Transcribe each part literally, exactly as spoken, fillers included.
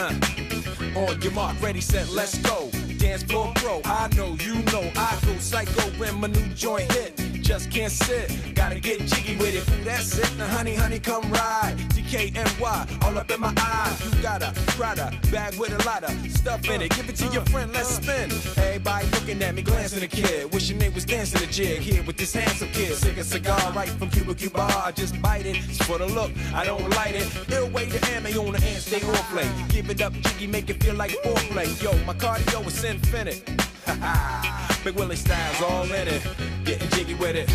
Uh, on your mark, ready, set, let's go. Dance floor pro, I know, you know, I go psycho when my new joint hit. Just can't sit, gotta get jiggy with it. Ooh, that's it, now honey, honey, come ride. D K N Y, all up in my eye. You got a Prada bag with a lot of stuff in it. Give it to your friend, let's spin. Everybody looking at me, glancing a kid. Wishing they was dancing a jig here with this handsome kid. Sick a cigar right from Cuba Cuba. I just bite it, it's for the look, I don't light it. Ill way to ammo on the hand, stay on play. Give it up, jiggy, make it feel like foreplay. Yo, my cardio is infinite. Ha ha. Big Willie style's all in it. Getting jiggy with it.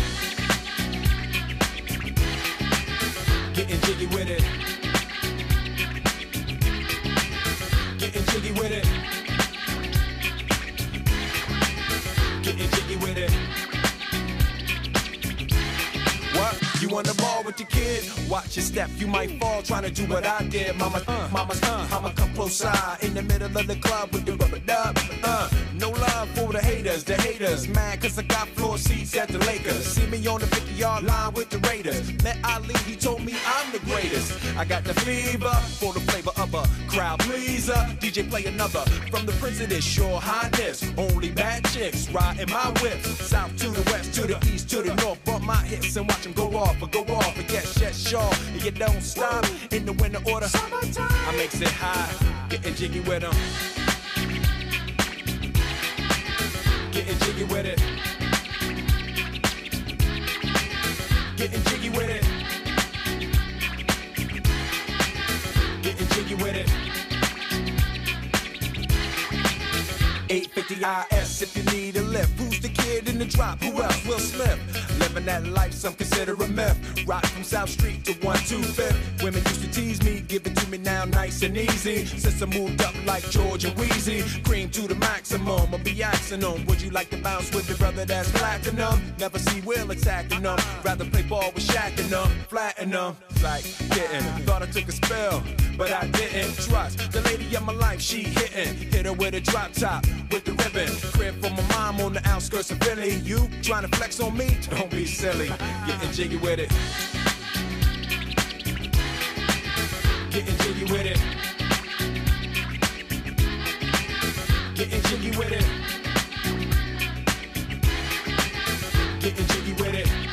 Getting jiggy with it. Getting jiggy with it. Getting jiggy with it. What? You on the ball with your kid? Watch your step, you might fall trying to do what I did. Mama, uh, mama, uh, I'ma come close side in the middle of the club with the rubber dub. Uh, no love for the haters, the haters. Mad cause I got floor seats at the Lakers. See me on the fifty yard line with the Raiders. Met Ali, he told me I'm the greatest. I got the fever for the flavor of a crowd pleaser. D J play another from the Prince of this Shore Highness. Only bad chicks riding my whip. South to the west, to the east, to the north. Bump my hips and watch them go off, or go off, and yes, yes, sure. And you don't stop in the winter order. I makes it high, getting jiggy with them. Getting jiggy with it. Getting jiggy with it. Getting jiggy with it. eight fifty I S if you need a lift. Who's the kid in the drop? Who else? Will Smith. Living that life, some consider a myth. Rock from South Street to one two fifth. Women used to tease me, give it to me now nice and easy. Since I moved up like George and Wheezy, cream to the maximum, I'll be axing them. Would you like to bounce with your brother that's platinum? Never see Will attacking them. Rather play ball with Shaq and them, flatten them. Like getting, thought I took a spell, but I didn't. Trust the lady of my life, she hitting. Hit her with a drop top, with the ribbon. Crib for my mom on the outskirts of Philly. You trying to flex on me? Don't be silly. Getting jiggy with it. Getting jiggy with it. Getting jiggy with it. Getting jiggy with it.